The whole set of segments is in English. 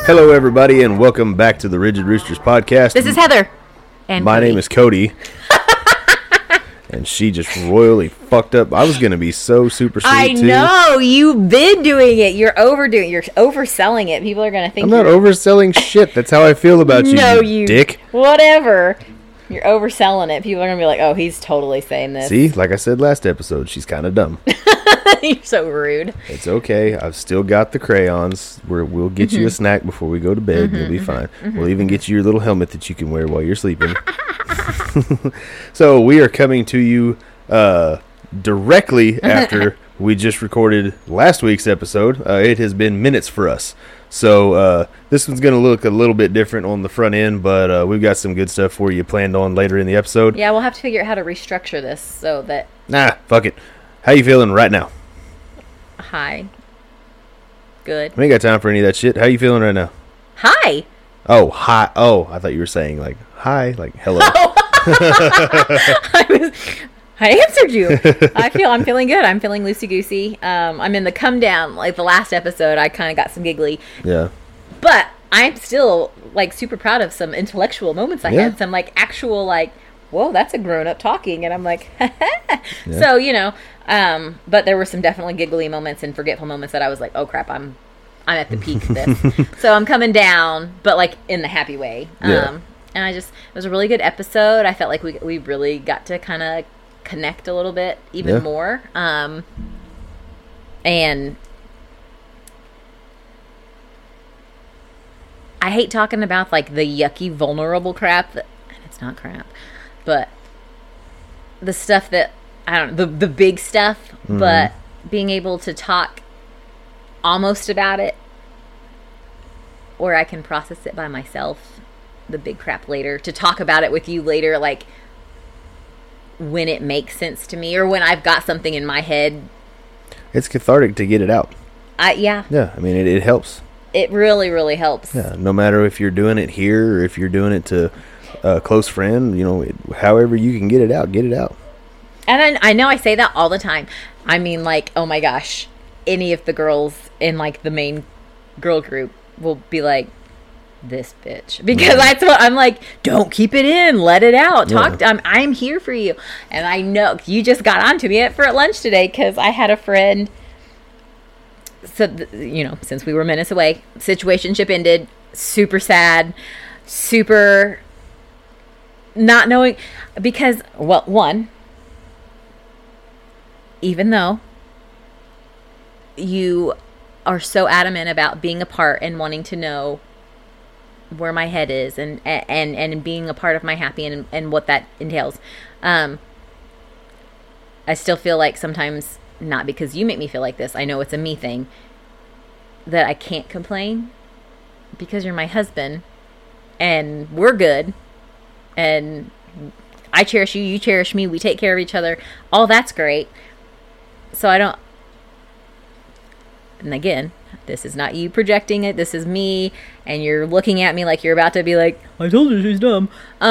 Hello, everybody, and welcome back to the Rigid Roosters podcast. This is Heather. And my Cody. name is Cody. And she just royally fucked up. I was going to be so super sweet, I know. You've been doing it. You're overdoing it. You're overselling it. People are going to think I'm not overselling shit. That's how I feel about you, No, you dick. Whatever. You're overselling it. People are going to be like, oh, he's totally saying this. See, like I said last episode, she's kind of dumb. You're so rude. It's okay. I've still got the crayons. We'll get you a snack before we go to bed. You'll be fine. We'll even get you your little helmet that you can wear while you're sleeping. So we are coming to you directly after we just recorded last week's episode. It has been minutes for us. So this one's going to look a little bit different on the front end, but we've got some good stuff for you planned on later in the episode. Yeah, we'll have to figure out how to restructure this so that... Nah, fuck it. How you feeling right now? Hi. Good. I ain't got time for any of that shit. How you feeling right now? Hi. Oh, hi. Oh, I thought you were saying like hi, like hello. I answered you. I'm feeling good. I'm feeling loosey goosey. I'm in the come down. Like the last episode, I kind of got some giggly. Yeah. But I'm still like super proud of some intellectual moments I had. Some like actual like, whoa, that's a grown up talking, and I'm like, yeah. So you know. But there were some definitely giggly moments and forgetful moments that I was like, oh crap, I'm at the peak of this. So I'm coming down, but like in the happy way. And it was a really good episode. I felt like we really got to kind of connect a little bit even more. And I hate talking about like the yucky, vulnerable crap and it's not crap, but the stuff that, I don't know, the big stuff, but being able to talk almost about it, or I can process it by myself, the big crap later, to talk about it with you later, like when it makes sense to me, or when I've got something in my head. It's cathartic to get it out. Yeah, I mean, it helps. It really, really helps. Yeah, no matter if you're doing it here or if you're doing it to a close friend, you know, however you can get it out, get it out. And I know I say that all the time. I mean, like, oh my gosh, any of the girls in, like, the main girl group will be like, this bitch. Because that's what I'm like, don't keep it in. Let it out. Talk. I'm here for you. And I know you just got onto me at lunch today because I had a friend. So, you know, since we were minutes away, situationship ended. Super sad. Super not knowing. Because, well, one... even though you are so adamant about being apart and wanting to know where my head is and being a part of my happy and what that entails, I still feel like sometimes, not because you make me feel like this, I know it's a me thing, that I can't complain because you're my husband and we're good and I cherish you, you cherish me, we take care of each other, all that's great. So I don't, and again, this is not you projecting it, this is me, and you're looking at me like you're about to be like, I told you she's dumb.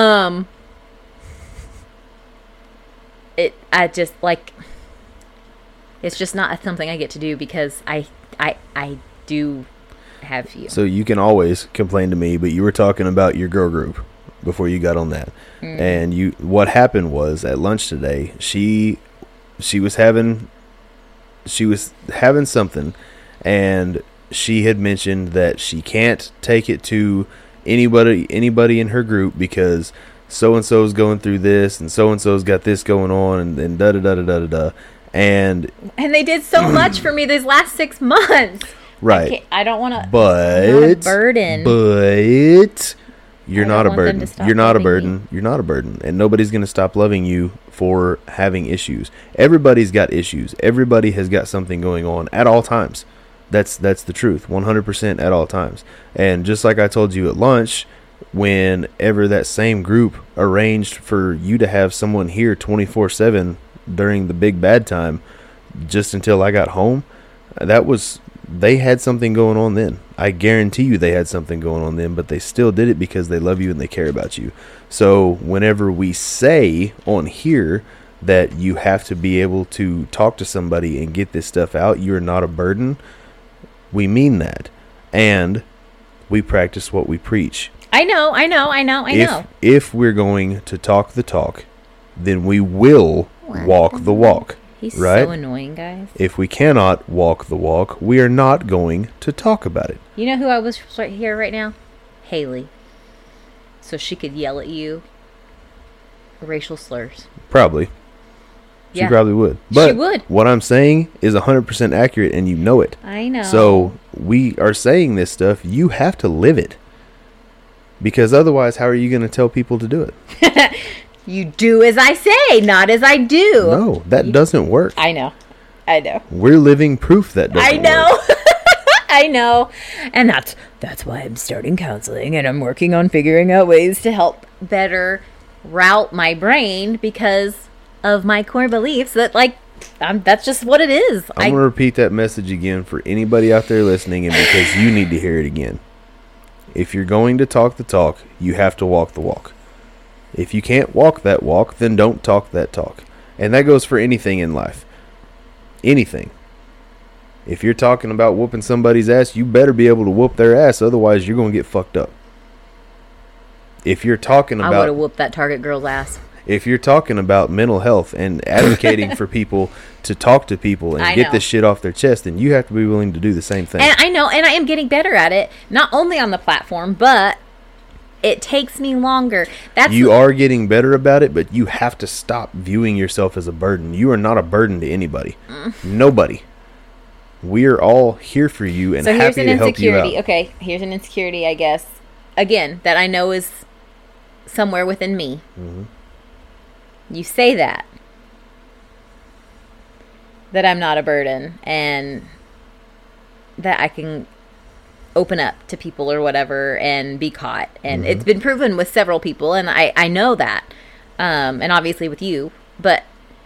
I just, like, it's just not something I get to do because I do have you. So you can always complain to me, but you were talking about your girl group before you got on that. And what happened was, at lunch today, she was having something, and she had mentioned that she can't take it to anybody in her group because so-and-so's going through this and so-and-so's got this going on and da-da-da-da-da-da. And they did so much for me these last 6 months. Right. I don't want to... But... I'm not a burden. But... You're not a burden. You're not a burden. Me. You're not a burden. And nobody's going to stop loving you for having issues. Everybody's got issues. Everybody has got something going on at all times. That's the truth. 100% at all times. And just like I told you at lunch, whenever that same group arranged for you to have someone here 24/7 during the big bad time, just until I got home, they had something going on then. I guarantee you they had something going on then, but they still did it because they love you and they care about you. So whenever we say on here that you have to be able to talk to somebody and get this stuff out, you're not a burden, we mean that. And we practice what we preach. I know. If we're going to talk the talk, then we will walk the walk. He's right? so annoying, guys. If we cannot walk the walk, we are not going to talk about it. You know who I was right here right now? Haley. So she could yell at you racial slurs. Probably. She Yeah. probably would. But She would. what I'm saying is 100% accurate, and you know it. I know. So we are saying this stuff. You have to live it. Because otherwise, how are you going to tell people to do it? You do as I say, not as I do. No, that doesn't work. I know. We're living proof that doesn't I know. work. I know. And that's why I'm starting counseling, and I'm working on figuring out ways to help better route my brain because of my core beliefs that, like, that's just what it is. I'm going to repeat that message again for anybody out there listening, and because you need to hear it again. If you're going to talk the talk, you have to walk the walk. If you can't walk that walk, then don't talk that talk. And that goes for anything in life. Anything. If you're talking about whooping somebody's ass, you better be able to whoop their ass, otherwise you're going to get fucked up. If you're talking I would have about whooped that Target girl's ass. if you're talking about mental health and advocating for people to talk to people and I get know. this shit off their chest, then you have to be willing to do the same thing. And I know, and I am getting better at it, not only on the platform, but it takes me longer. You are getting better about it, but you have to stop viewing yourself as a burden. You are not a burden to anybody. Nobody. We are all here for you and So here's happy an to help you insecurity. out. Okay, here's an insecurity, I guess. Again, that I know is somewhere within me. Mhm. You say that I'm not a burden and that I can open up to people or whatever and be caught. And it's been proven with several people, and I know that. And obviously with you. But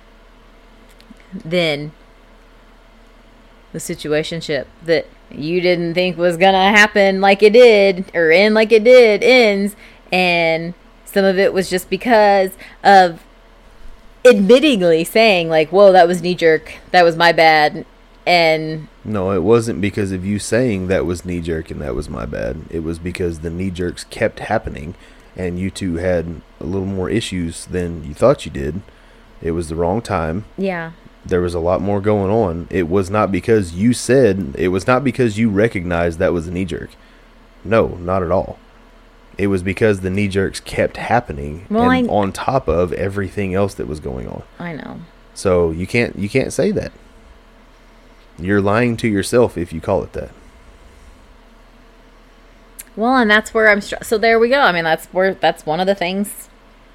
then the situationship that you didn't think was gonna happen like it did, or end like it did, ends. And some of it was just because of admittingly saying, like, whoa, that was knee-jerk, that was my bad. And No, it wasn't because of you saying that was knee-jerk and that was my bad. It was because the knee-jerks kept happening and you two had a little more issues than you thought you did. It was the wrong time. yeah, There was a lot more going on. It was not because you said, it was not because you recognized that was a knee-jerk. No, not at all. It was because the knee-jerks kept happening and on top of everything else that was going on. I know. So you can't say that. You're lying to yourself if you call it that. Well, and that's where I'm so there we go. I mean, that's one of the things.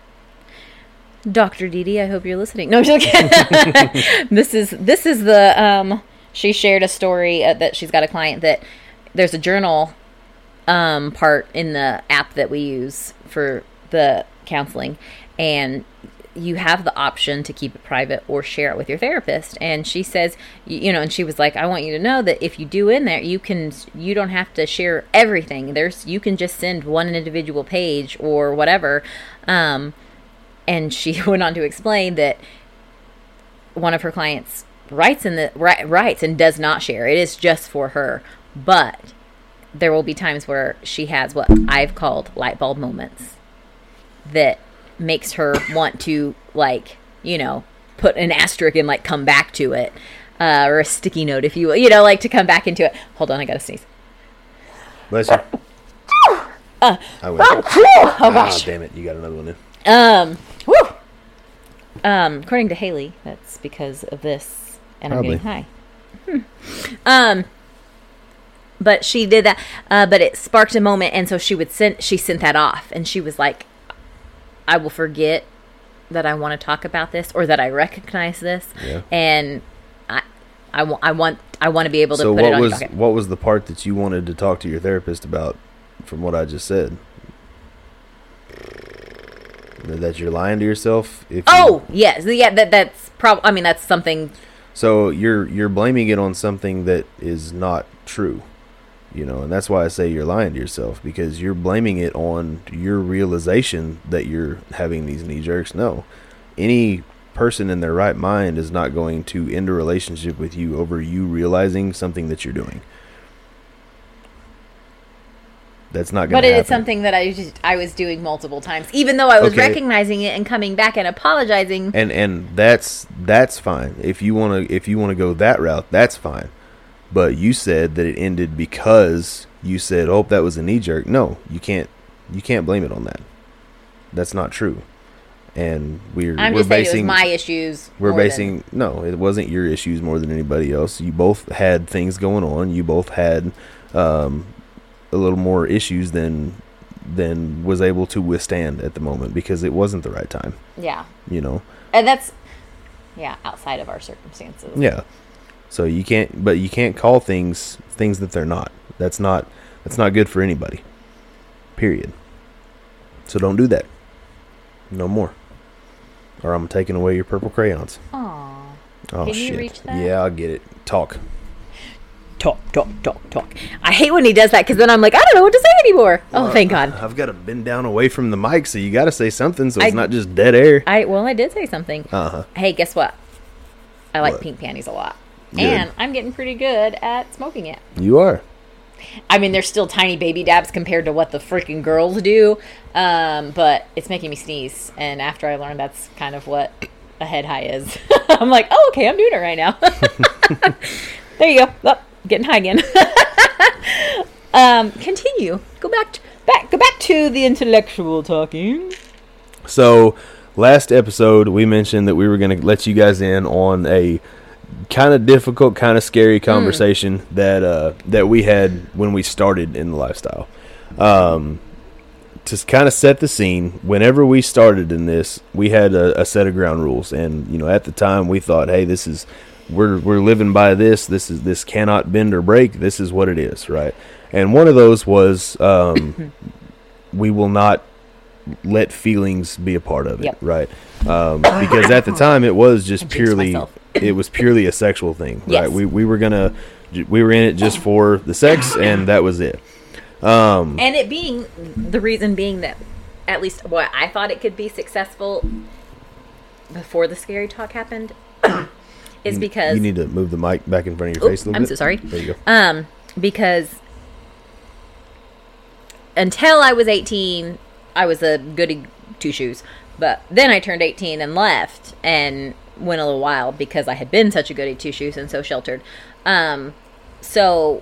Dr. Dee Dee, I hope you're listening. No, I'm just kidding. This is the she shared a story that she's got a client that there's a journal part in the app that we use for the counseling, and you have the option to keep it private or share it with your therapist. And she says, and she was like, I want you to know that if you do in there, you don't have to share everything. You can just send one individual page or whatever. And she went on to explain that one of her clients writes and does not share. It is just for her. But there will be times where she has what I've called light bulb moments that makes her want to, like, put an asterisk and, like, come back to it, or a sticky note, if you will, like, to come back into it. Hold on, I gotta sneeze. Bless you. I win. Oh gosh. Damn it, you got another one in. According to Haley, that's because of this, and Probably. I'm getting high. But she did that, but it sparked a moment, and so she sent that off, and she was like, I will forget that I want to talk about this or that I recognize this, Yeah. and I want to be able to So put it on your docket. what was the part that you wanted to talk to your therapist about from what I just said? That you're lying to yourself? Yes. Yeah, that's probably, I mean, that's something. So you're blaming it on something that is not true. And that's why I say you're lying to yourself, because you're blaming it on your realization that you're having these knee jerks. No, any person in their right mind is not going to end a relationship with you over you realizing something that you're doing. That's not going But to happen. it's something that I was doing multiple times, even though I was Okay. recognizing it and coming back and apologizing. And that's fine. If you want to go that route, that's fine. But you said that it ended because you said, "Oh, that was a knee jerk." No, you can't blame it on that. That's not true. And I'm just saying it was my issues. No, it wasn't your issues more than anybody else. You both had things going on. You both had a little more issues than was able to withstand at the moment because it wasn't the right time. Yeah. You know. And that's outside of our circumstances. Yeah. So you can't call things that they're not. That's not good for anybody. Period. So don't do that. No more. Or I'm taking away your purple crayons. Aww. Oh, Can shit. you reach that? Yeah, I'll get it. Talk. Talk. I hate when he does that because then I'm like, I don't know what to say anymore. Oh, thank God. I've got to bend down away from the mic, so you got to say something so it's not just dead air. I did say something. Uh-huh. Hey, guess what? I like What? pink panties a lot. Good. And I'm getting pretty good at smoking it. You are. I mean, they're still tiny baby dabs compared to what the freaking girls do, but it's making me sneeze. And after I learned that's kind of what a head high is, I'm like, oh, okay, I'm doing it right now. There you go. Oh, getting high again. Continue. Go back to the intellectual talking. So, last episode, we mentioned that we were going to let you guys in on a kind of difficult, kind of scary conversation that we had when we started in the lifestyle. To kind of set the scene, whenever we started in this, we had a set of ground rules, and at the time we thought, hey, this is we're living by this. This cannot bend or break. This is what it is, right? And one of those was we will not let feelings be a part of it, Yep. right? Because at the time it was just purely a sexual thing, Yes. right? We were in it just for the sex, and that was it. And it being the reason being that at least what I thought it could be successful before the scary talk happened is because you need to move the mic back in front of your face a little I'm bit. so sorry. There you go. Because until I was 18, I was a goody two shoes. But then I turned 18 and left and went a little wild because I had been such a goody two shoes and so sheltered. So,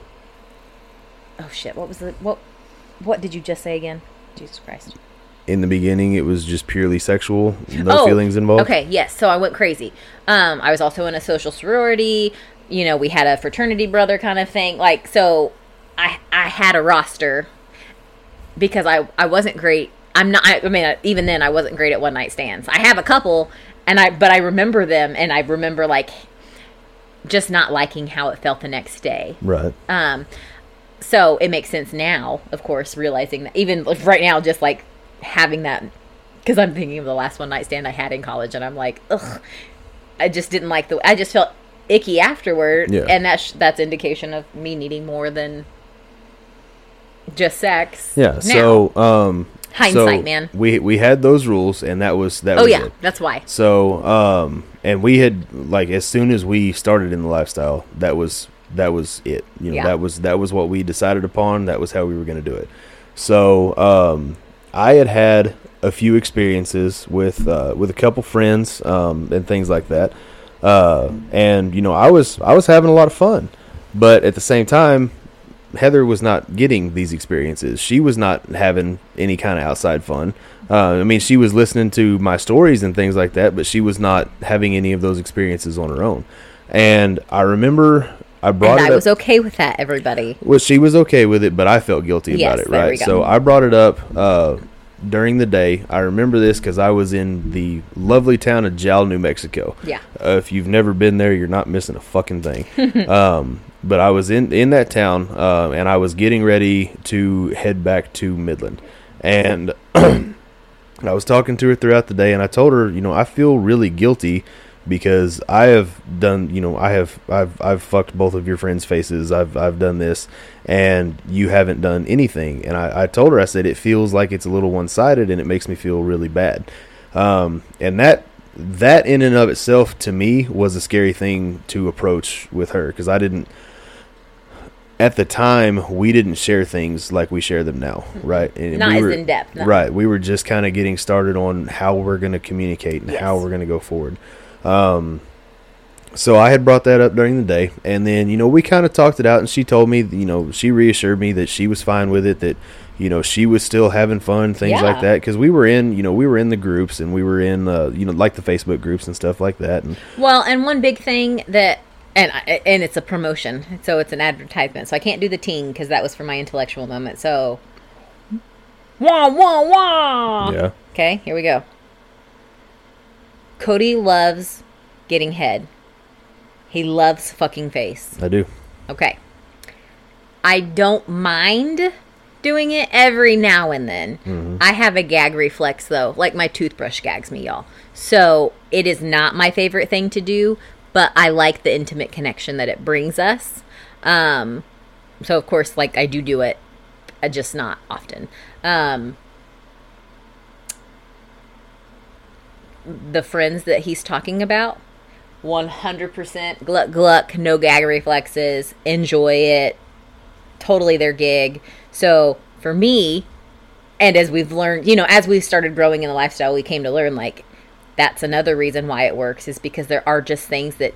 oh shit, what did you just say again? Jesus Christ. In the beginning, it was just purely sexual, no feelings involved. Okay, yes. So I went crazy. I was also in a social sorority. We had a fraternity brother kind of thing. Like, so I had a roster because I wasn't great. Even then I wasn't great at one night stands. I have a couple but I remember them and I remember like just not liking how it felt the next day. Right. So it makes sense now, of course, realizing that even right now, just like having that, because I'm thinking of the last one night stand I had in college and I'm like, ugh, I just didn't like I just felt icky afterward. Yeah. And that's indication of me needing more than just sex. Yeah. Now. So, hindsight, man. We had those rules, and that was Oh yeah, it. that's why. So, and we had like as soon as we started in the lifestyle, that was it. Yeah. that was what we decided upon. That was how we were going to do it. So, I had a few experiences with a couple friends and things like that, and I was having a lot of fun, but at the same time, Heather was not getting these experiences. She was not having any kind of outside fun. She was listening to my stories and things like that, but she was not having any of those experiences on her own. And I remember I brought it up. I was okay with that, everybody. Well, she was okay with it, but I felt guilty about it, there we right? go. So I brought it up during the day. I remember this because I was in the lovely town of Jal, New Mexico. Yeah. If you've never been there, you're not missing a fucking thing. But I was in that town, and I was getting ready to head back to Midland. And I was talking to her throughout the day, and I told her, I feel really guilty because I have done, I've fucked both of your friends' faces. I've done this, and you haven't done anything. And I told her, I said, it feels like it's a little one-sided, and it makes me feel really bad. And that in and of itself, to me, was a scary thing to approach with her because I didn't. at the time, we didn't share things like we share them now, right? And Not we as were, in depth. No. Right. We were just kind of getting started on how we're going to communicate and how we're going to go forward. So I had brought that up during the day, and then, we kind of talked it out, and she told me, she reassured me that she was fine with it, that, she was still having fun, things like that, because we were in the groups, and we were in, like the Facebook groups and stuff like that. And and one big thing that, and it's a promotion, so it's an advertisement, so I can't do the ting because that was for my intellectual moment. So, wah wah wah. Yeah. Okay, here we go. Cody loves getting head. He loves fucking face. I do. Okay. I don't mind doing it every now and then. Mm-hmm. I have a gag reflex, though. Like, my toothbrush gags me, y'all. So, it is not my favorite thing to do, but I like the intimate connection that it brings us. So, of course, like, I do it, just not often. The friends that he's talking about, 100% gluck gluck, no gag reflexes, enjoy it, totally their gig. So for me, and as we've learned, as we've started growing in the lifestyle, we came to learn, like, that's another reason why it works, is because there are just things that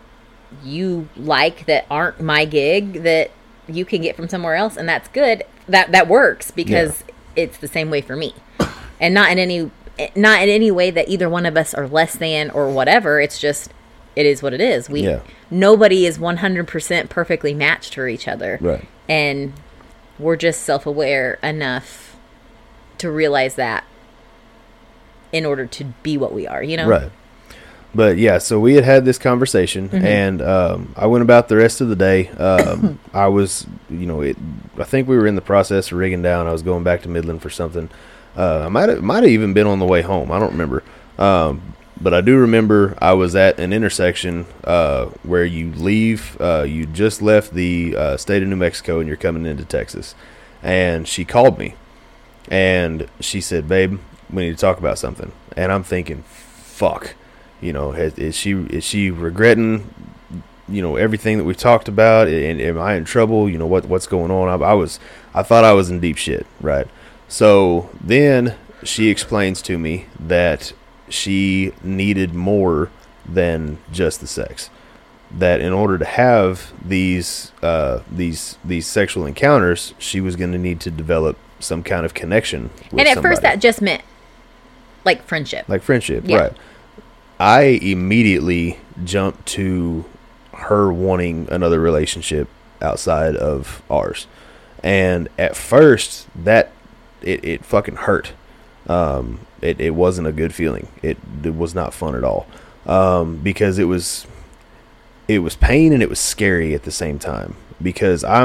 you like that aren't my gig that you can get from somewhere else, and that's good. That works because it's the same way for me, and not in any way that either one of us are less than or whatever. It's just, it is what it is. Nobody is 100% perfectly matched for each other. Right. And we're just self-aware enough to realize that in order to be what we are, Right. But yeah, so we had this conversation, and I went about the rest of the day. I was, I think we were in the process of rigging down. I was going back to Midland for something. I might have even been on the way home. I don't remember. But I do remember I was at an intersection where you leave. You just left the state of New Mexico and you're coming into Texas. And she called me, and she said, "Babe, we need to talk about something." And I'm thinking, "Fuck, is she regretting, everything that we've talked about? And am I in trouble? What's going on?" I thought I was in deep shit, right? So then she explains to me that she needed more than just the sex. That in order to have these sexual encounters, she was going to need to develop some kind of connection with And at somebody. first that just meant like friendship. Like friendship, Yeah. right. I immediately jumped to her wanting another relationship outside of ours. And at first, that it fucking hurt. It wasn't a good feeling. It was not fun at all. Because it was pain and it was scary at the same time. Because I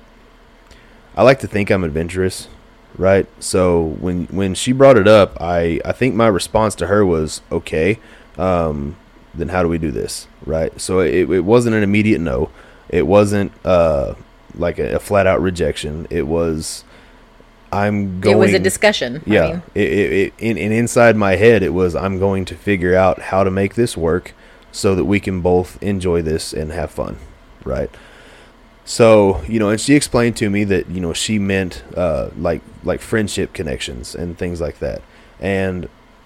like to think I'm adventurous, right? So when she brought it up, I think my response to her was, okay, then how do we do this, right? So it wasn't an immediate no. It wasn't like a flat out rejection. It was, I'm going. It was a discussion. Yeah. Inside my head, it was, I'm going to figure out how to make this work so that we can both enjoy this and have fun, right? So, and she explained to me that, she meant like friendship connections and things like that. And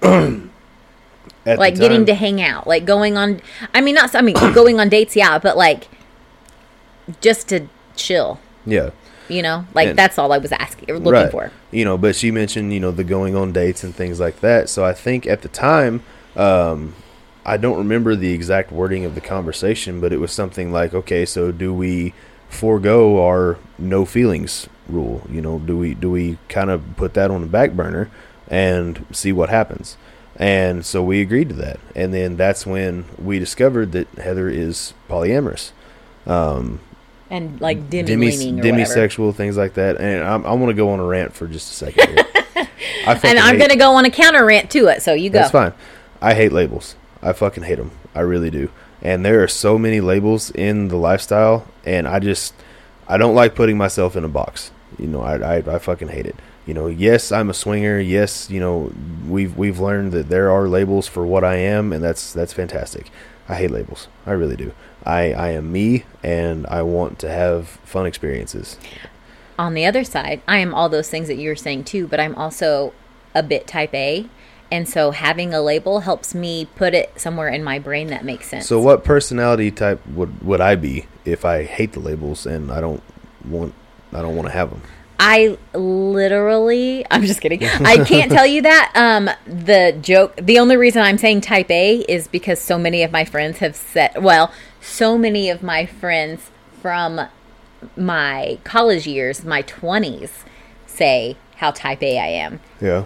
like getting to hang out, like going on, going on dates, yeah, but like just to chill. Yeah. And that's all I was asking or looking for. But she mentioned, the going on dates and things like that. So I think at the time, I don't remember the exact wording of the conversation, but it was something like, okay, so do we forego our no feelings rule? Do we kind of put that on the back burner and see what happens? And so we agreed to that. And then that's when we discovered that Heather is polyamorous. And like demi-leaning or demisexual, things like that. And I want to go on a rant for just a second here. And I'm going to go on a counter rant to it, so you go. That's fine. I hate labels. I fucking hate them. I really do. And there are so many labels in the lifestyle, and I don't like putting myself in a box. I fucking hate it. yes, I'm a swinger. Yes, we've learned that there are labels for what I am, and that's fantastic. I hate labels. I really do. I am me, and I want to have fun experiences. On the other side, I am all those things that you're saying too, but I'm also a bit type A. And so having a label helps me put it somewhere in my brain that makes sense. So what personality type would I be if I hate the labels and I don't want to have them? I'm just kidding. I can't tell you that. The only reason I'm saying type A is because so many of my friends have so many of my friends from my college years, my 20s, say how type A I am. Yeah.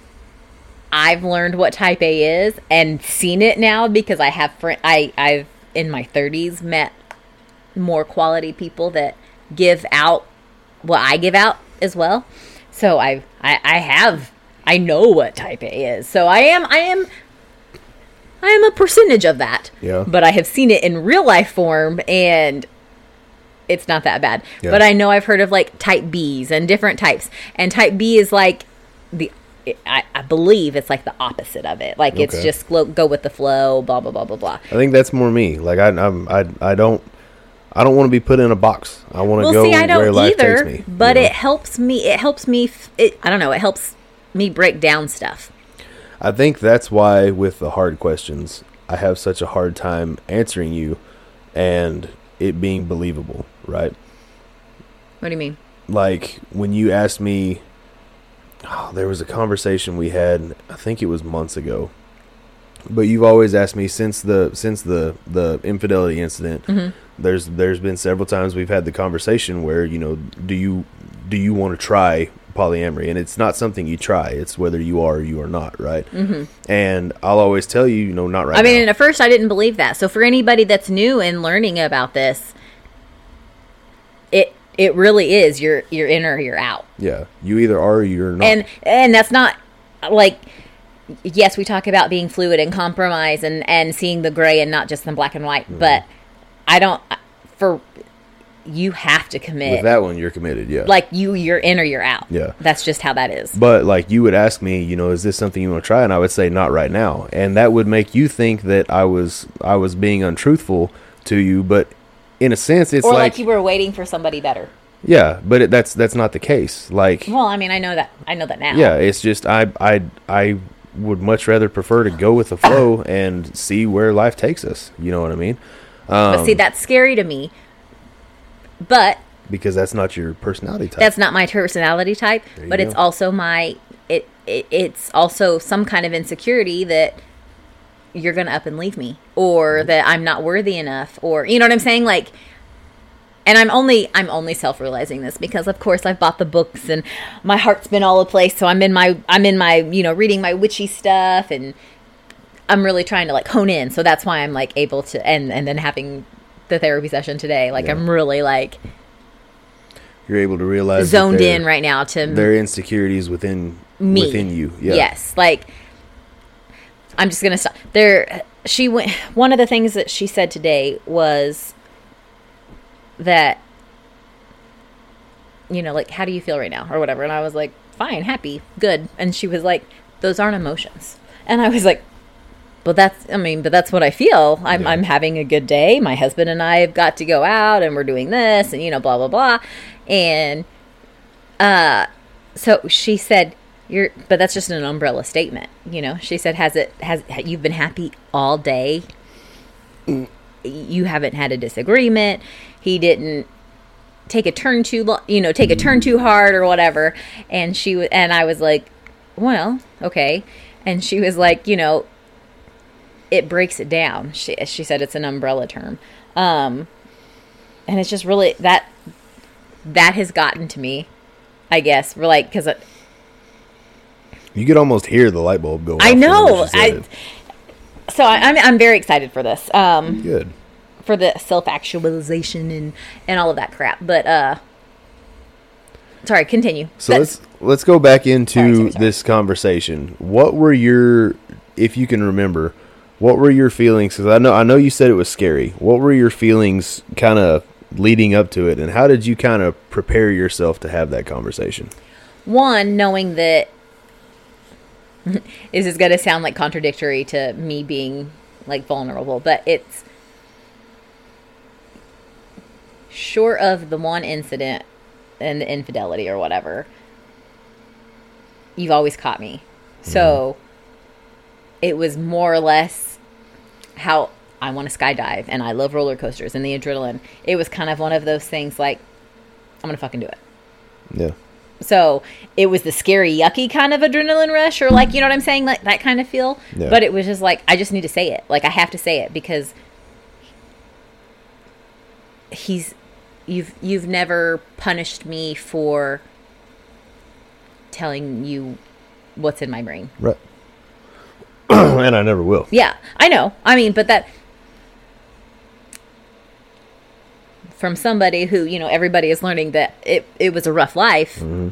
I've learned what type A is and seen it now because I have I've in my 30s met more quality people that give out what I give out as well. So I know what type A is. So I am a percentage of that. Yeah. But I have seen it in real life form, and it's not that bad. Yeah. But I know I've heard of like type Bs and different types, and type B is like I believe it's like the opposite of it. Like it's just go with the flow, blah blah blah blah blah. I think that's more me. Like I don't want to be put in a box. I want to go where life takes me. But it helps me. It helps me. I don't know. It helps me break down stuff. I think that's why with the hard questions, I have such a hard time answering you, and it being believable. Right? What do you mean? Like when you asked me. Oh, there was a conversation we had, I think it was months ago. But you've always asked me since the infidelity incident. Mm-hmm. There's been several times we've had the conversation where, do you want to try polyamory? And it's not something you try. It's whether you are or you are not, right? Mm-hmm. And I'll always tell you, not right now. I mean, at first I didn't believe that. So for anybody that's new and learning about this, it really is you're in or you're out. Yeah, you either are or you're not. And that's not like, yes, we talk about being fluid and compromise and seeing the gray and not just the black and white. Mm-hmm. But you have to commit. With that one, you're committed. Yeah, like you're in or you're out. Yeah, that's just how that is. But like you would ask me, is this something you want to try? And I would say not right now, and that would make you think that I was being untruthful to you, but. In a sense, it's like you were waiting for somebody better. Yeah, but that's not the case. Like, well, I mean, I know that now. Yeah, it's just I would much rather prefer to go with the flow and see where life takes us. You know what I mean? But see, that's scary to me. But because that's not your personality type. That's not my personality type. But it's also it's also some kind of insecurity that. You're going to up and leave me, or that I'm not worthy enough, or, you know what I'm saying? Like, and I'm only self-realizing this because of course I've bought the books and my heart's been all over the place. So I'm in my, reading my witchy stuff, and I'm really trying to like hone in. So that's why I'm like able to, and then having the therapy session today, like I'm really like, you're able to realize zoned in right now to their insecurities within you. Yeah. Yes. Like, I'm just going to stop there. One of the things that she said today was that, like, how do you feel right now or whatever? And I was like, fine, happy, good. And she was like, those aren't emotions. And I was like, but that's what I feel. I'm having a good day. My husband and I have got to go out and we're doing this and, blah, blah, blah. And, so she said, but that's just an umbrella statement, She said, you've been happy all day? You haven't had a disagreement. He didn't take a turn too hard or whatever. And and I was like, well, okay. And she was like, it breaks it down. She said it's an umbrella term. And it's just really that has gotten to me, I guess. We're like, because you could almost hear the light bulb go off. I know. So I'm very excited for this. Good. For the self-actualization and all of that crap. But sorry, continue. So let's go back into this conversation. What were if you can remember, what were your feelings? Because I know you said it was scary. What were your feelings kind of leading up to it, and how did you kind of prepare yourself to have that conversation? one, knowing that this is going to sound like contradictory to me being like vulnerable, but it's short of the one incident and the infidelity or whatever, you've always caught me. So it was more or less how I want to skydive and I love roller coasters and the adrenaline. It was kind of one of those things like, I'm going to fucking do it. Yeah. So it was the scary, yucky kind of adrenaline rush, or like, you know what I'm saying? Like that kind of feel. Yeah. But it was just like, I just need to say it. Like I have to say it because you've never punished me for telling you what's in my brain. Right. And I never will. Yeah, I know. I mean, but that from somebody who, you know, everybody is learning that it was a rough life. Mm-hmm.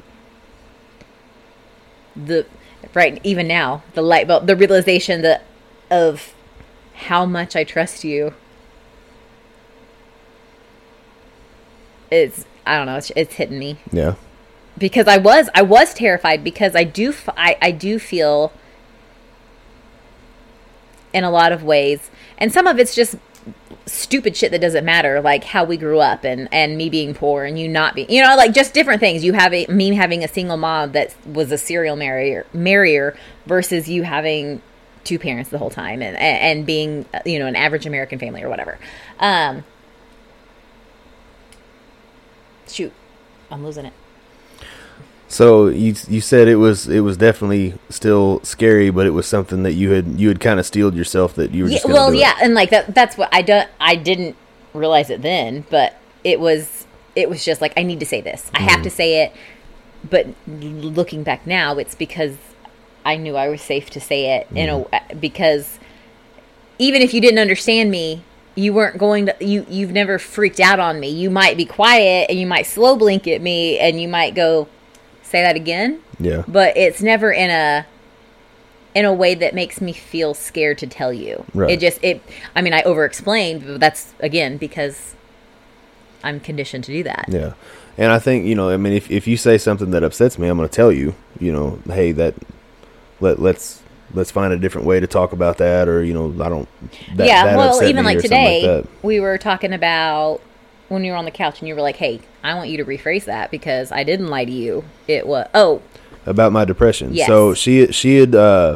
Even now, the light bulb, the realization of how much I trust you is, I don't know, it's hitting me. Yeah. Because I was terrified because I do feel in a lot of ways, and some of it's just stupid shit that doesn't matter, like how we grew up and me being poor and you not being, you know, like just different things. You have me having a single mom that was a serial marrier versus you having two parents the whole time and being, you know, an average American family or whatever. Shoot, I'm losing it. So you said it was definitely still scary, but it was something that you had kind of steeled yourself that you were just gonna do it. And like that's what I didn't realize it then, but it was just like, I need to say this. I have to say it. But looking back now, it's because I knew I was safe to say it because even if you didn't understand me, you weren't going to, you've never freaked out on me. You might be quiet and you might slow blink at me and you might go, say that again. Yeah. But it's never in a way that makes me feel scared to tell you. Right. I mean, I over-explained, but that's, again, because I'm conditioned to do that. Yeah. And I think, you know, I mean, if you say something that upsets me, I'm going to tell you, you know, hey, let's find a different way to talk about that, or, you know, that well, upset even me like or today, something like that. we were talking about when you were on the couch and you were like, hey, I want you to rephrase that because I didn't lie to you. It was, about my depression. Yes. So she had,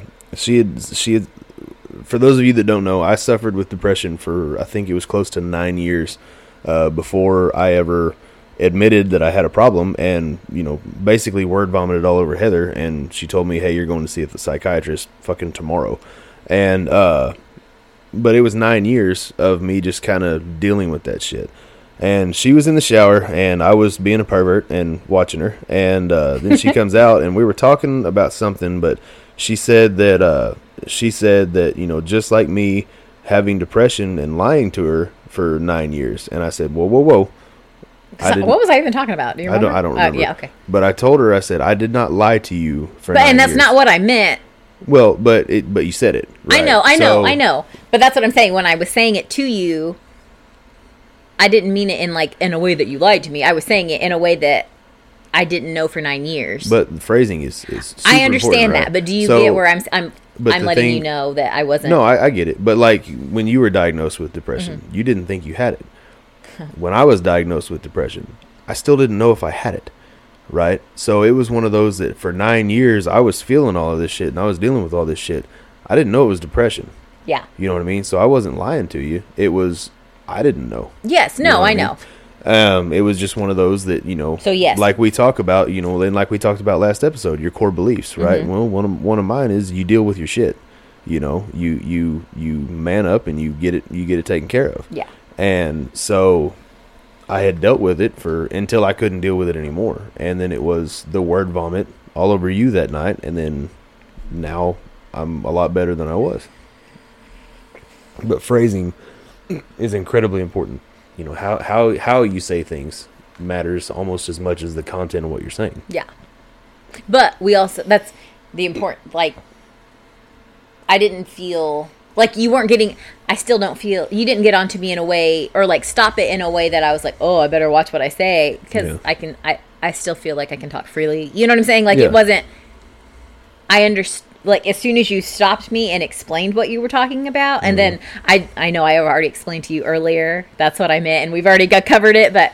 for those of you that don't know, I suffered with depression for, I think it was close to 9 years, before I ever admitted that I had a problem, and, you know, basically word vomited all over Heather, and she told me, hey, you're going to see the psychiatrist fucking tomorrow. And, but it was 9 years of me just kind of dealing with that shit. And she was in the shower, and I was being a pervert and watching her. And then she comes out, and we were talking about something, but she said that, you know, just like me having depression and lying to her for 9 years. And I said, whoa. what was I even talking about? Do you remember? I don't remember. Yeah, okay. But I told her, I said, I did not lie to you for 9 years. And that's not what I meant. Well, but you said it. Right? I know. But that's what I'm saying. When I was saying it to you, I didn't mean it in a way that you lied to me. I was saying it in a way that I didn't know for 9 years. But the phrasing is super I understand that, right? but do you get where I'm letting you know that I wasn't? No, I get it. But like when you were diagnosed with depression, you didn't think you had it. When I was diagnosed with depression, I still didn't know if I had it. Right? So it was one of those that for 9 years I was feeling all of this shit and I was dealing with all this shit. I didn't know it was depression. Yeah. You know what I mean? So I wasn't lying to you. It was, I didn't know. Yes, no, You know what I mean? know. It was just one of those that, you know, So, yes. like we talk about, you know, and like we talked about last episode, your core beliefs, right? Well, one of mine is you deal with your shit. You know, you man up and you get it taken care of. Yeah. And so I had dealt with it until I couldn't deal with it anymore. And then it was the word vomit all over you that night. And then now I'm a lot better than I was. But phrasing is incredibly important. You know, how you say things matters almost as much as the content of what you're saying. Yeah. But that's the important, like, I didn't feel like you weren't getting, I still don't feel, you didn't get onto me in a way, or like stop it in a way that I was like, oh, I better watch what I say. Because I still feel like I can talk freely. You know what I'm saying? Like, Yeah. it wasn't, I understand, like, as soon as you stopped me and explained what you were talking about, and then I know I have already explained to you earlier, that's what I meant, and we've already covered it, but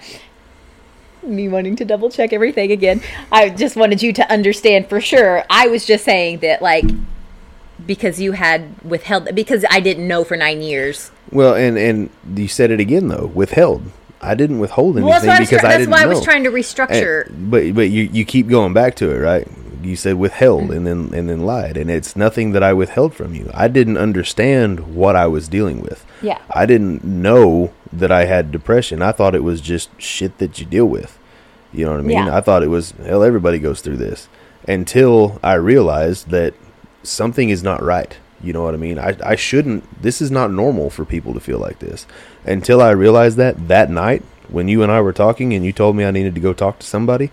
me wanting to double check everything again, I just wanted you to understand for sure. I was just saying that, like, because you had withheld, because I didn't know for 9 years. Well, and you said it again though, withheld. I didn't withhold anything Well, that's because I didn't know. I was trying to restructure. But you keep going back to it, right? You said withheld and then lied, and it's nothing that I withheld from you. I didn't understand what I was dealing with. Yeah. I didn't know that I had depression. I thought it was just shit that you deal with. You know what I mean? Yeah. I thought it was, hell, everybody goes through this. Until I realized that something is not right. You know what I mean? I shouldn't, this is not normal for people to feel like this. Until I realized that night when you and I were talking and you told me I needed to go talk to somebody,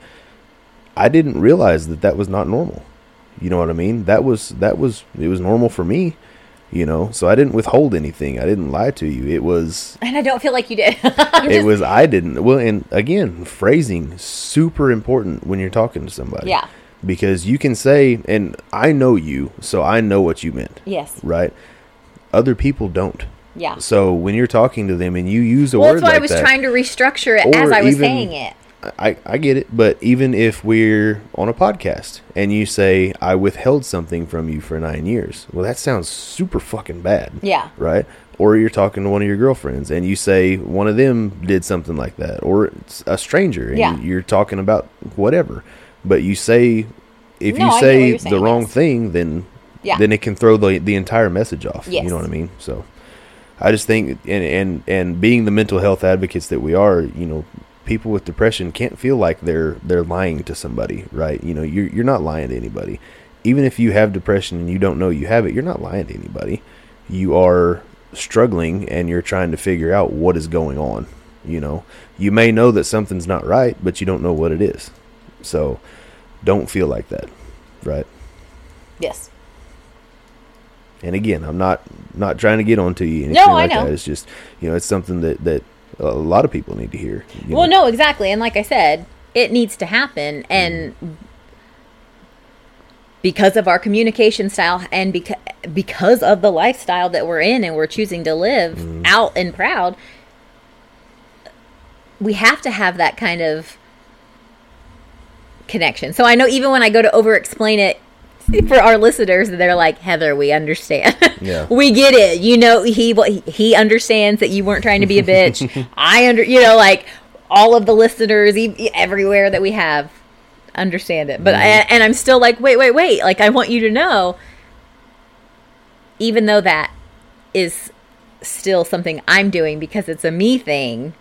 I didn't realize that was not normal. You know what I mean? It was normal for me, you know, so I didn't withhold anything. I didn't lie to you. It was, And I don't feel like you did. I didn't. Well, and again, phrasing, super important when you're talking to somebody. Yeah. Because you can say, and I know you, so I know what you meant. Yes. Right? Other people don't. Yeah. So when you're talking to them and you use a Well, word that's why like I was that, trying to restructure it as or I was even- saying it. I get it, but even if we're on a podcast and you say, I withheld something from you for 9 years, well, that sounds super fucking bad. Yeah. Right? Or you're talking to one of your girlfriends and you say one of them did something like that, or it's a stranger and Yeah. you're talking about whatever. But you say, if No, you I get what say you're saying, the wrong yes. thing, then Yeah. then it can throw the entire message off. Yes. You know what I mean? So I just think, and being the mental health advocates that we are, you know, people with depression can't feel like they're lying to somebody, right? You know, you're not lying to anybody. Even if you have depression and you don't know you have it, you're not lying to anybody. You are struggling and you're trying to figure out what is going on. You know, you may know that something's not right, but you don't know what it is. So don't feel like that, right? Yes. And again, I'm not trying to get onto you. No, I know. That. It's just, you know, it's something that a lot of people need to hear. You Well, know? no, exactly. And like I said, it needs to happen. And because of our communication style and because of the lifestyle that we're in and we're choosing to live out and proud, we have to have that kind of connection. So I know even when I go to over-explain it for our listeners, they're like, Heather, we understand. Yeah. We get it. You know, he understands that you weren't trying to be a bitch. You know, like all of the listeners everywhere that we have understand it. But and I'm still like, wait. Like, I want you to know, even though that is still something I'm doing because it's a me thing,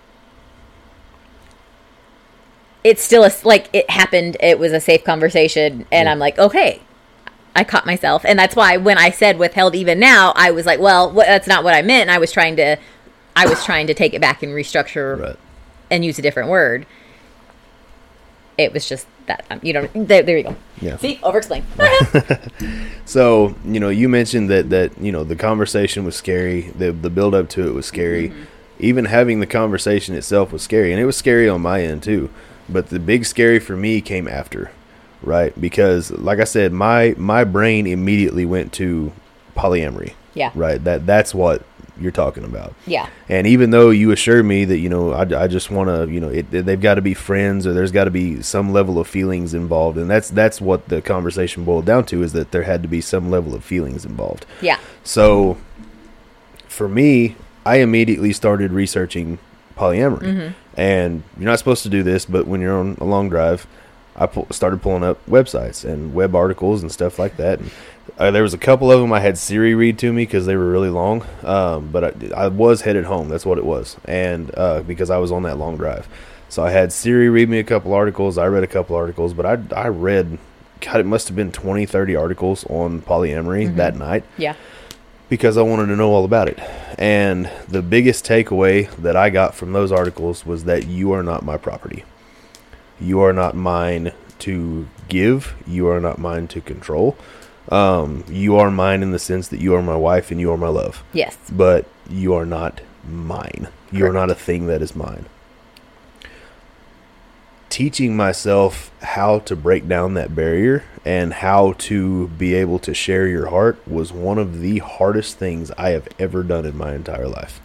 it's still like it happened. It was a safe conversation, and I'm like, okay, I caught myself, and that's why when I said withheld, even now, I was like, well, that's not what I meant. And I was trying to take it back and restructure Right. and use a different word. It was just that, you know. There you go. Yeah. See, over-explain. So, you know, you mentioned that you know, the conversation was scary. The build up to it was scary. Even having the conversation itself was scary, and it was scary on my end too. But the big scary for me came after, right? Because, like I said, my brain immediately went to polyamory. Yeah. Right. That's what you're talking about. Yeah. And even though you assured me that, you know, I just want to, you know, they've got to be friends, or there's got to be some level of feelings involved, and that's what the conversation boiled down to, is that there had to be some level of feelings involved. Yeah. So for me, I immediately started researching polyamory. And you're not supposed to do this, but when you're on a long drive, I started pulling up websites and web articles and stuff like that. And there was a couple of them I had Siri read to me because they were really long. But I was headed home. That's what it was. And because I was on that long drive. So I had Siri read me a couple articles. I read a couple articles. But I read, God, it must have been 20, 30 articles on polyamory that night. Yeah. Because I wanted to know all about it. And the biggest takeaway that I got from those articles was that you are not my property. You are not mine to give. You are not mine to control. You are mine in the sense that you are my wife and you are my love. Yes. But you are not mine. You are not a thing that is mine. teaching myself how to break down that barrier and how to be able to share your heart was one of the hardest things I have ever done in my entire life.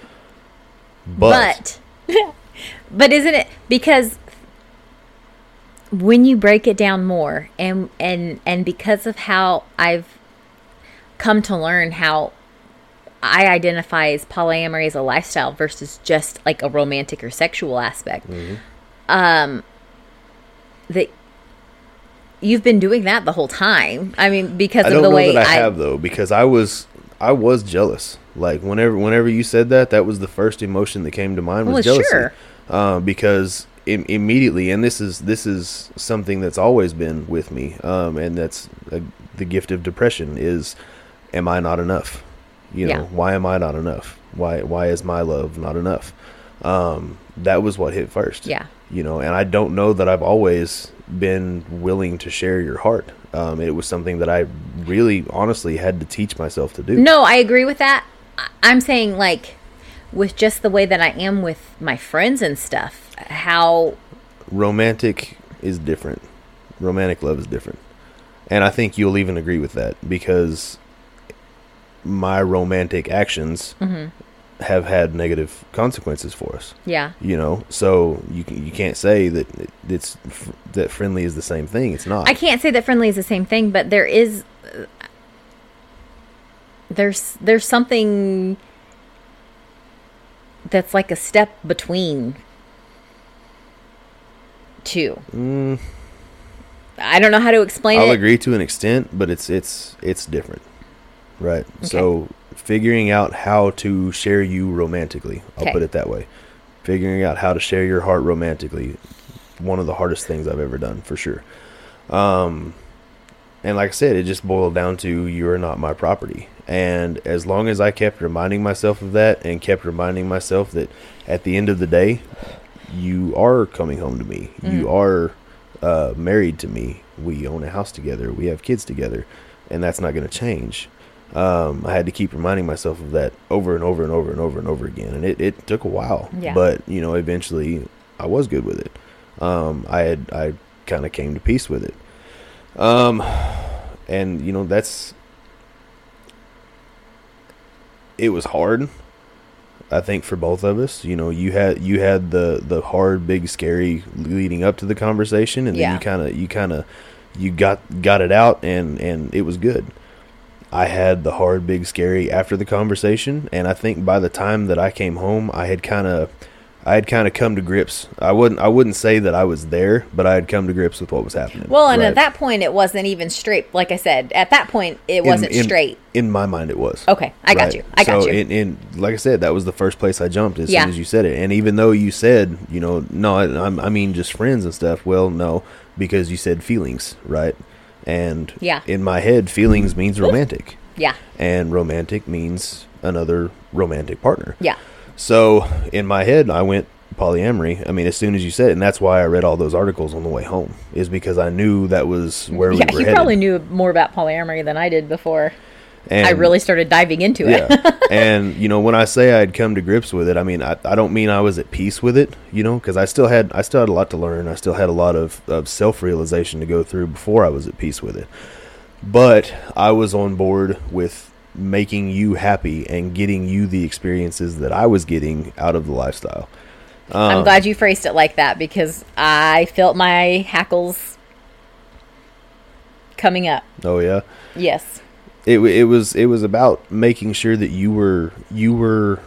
But isn't it, because when you break it down more and because of how I've come to learn how I identify as polyamory as a lifestyle versus just like a romantic or sexual aspect, that you've been doing that the whole time. I mean, because of the way I don't know that I have, though, because I was jealous. Like whenever you said that, that was the first emotion that came to mind was jealousy. Sure. Because immediately, and this is something that's always been with me, and that's the gift of depression is, am I not enough? You know, why am I not enough? Why is my love not enough? That was what hit first. Yeah. You know, and I don't know that I've always been willing to share your heart. It was something that I really honestly had to teach myself to do. No, I agree with that. I'm saying, like, with just the way that I am with my friends and stuff, how romantic is different. Romantic love is different. And I think you'll even agree with that, because my romantic actions have had negative consequences for us. Yeah. You know, so you can't say that that friendly is the same thing. It's not. I can't say that friendly is the same thing, but there's something that's like a step between two. I don't know how to explain it. I'll agree to an extent, but it's different. Right. Okay. So figuring out how to share you romantically, I'll put it that way. Figuring out how to share your heart romantically, one of the hardest things I've ever done, for sure. And like I said, it just boiled down to, you are not my property. And as long as I kept reminding myself of that, and kept reminding myself that at the end of the day, you are coming home to me. You are married to me. We own a house together. We have kids together. And that's not going to change. I had to keep reminding myself of that over and over and over and over and over again. And it took a while. Yeah. But, you know, eventually I was good with it. I kind of came to peace with it. And, you know, it was hard, I think, for both of us. You know, you had the hard, big, scary leading up to the conversation, and then you got it out, and it was good. I had the hard, big, scary after the conversation, and I think by the time that I came home, I had kind of come to grips. I wouldn't say that I was there, but I had come to grips with what was happening. Well, and at that point, it wasn't even straight. Like I said, at that point, it wasn't straight. In my mind, it was. Okay, I got you. I got you. In like I said, that was the first place I jumped as soon as you said it. And even though you said, you know, no, I mean just friends and stuff. Well, no, because you said feelings, right? And in my head, feelings means romantic. Yeah. And romantic means another romantic partner. Yeah. So in my head, I went polyamory. I mean, as soon as you said it, and that's why I read all those articles on the way home, is because I knew that was where we were headed. You probably knew more about polyamory than I did before I really started diving into it. And, you know, when I say I'd come to grips with it, I mean, I don't mean I was at peace with it, you know, because I still had a lot to learn. I still had a lot of self-realization to go through before I was at peace with it. But I was on board with making you happy and getting you the experiences that I was getting out of the lifestyle. I'm glad you phrased it like that, because I felt my hackles coming up. Oh yeah. Yes. It was about making sure that you were